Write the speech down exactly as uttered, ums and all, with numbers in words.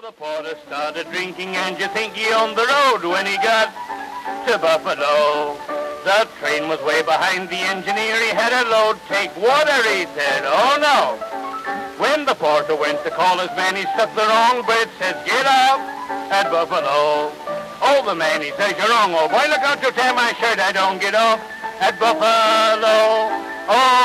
the porter started drinking, and you think he owned the road when he got to Buffalo. The train was way behind the engineer. He had a load. Take water, he said. Oh, no. When the porter went to call his man, he stuck the wrong bridge. Says, get up at Buffalo. Oh, the man, he says, you're wrong, old boy. Look out, you tear my shirt. I don't get off at Buffalo. Oh.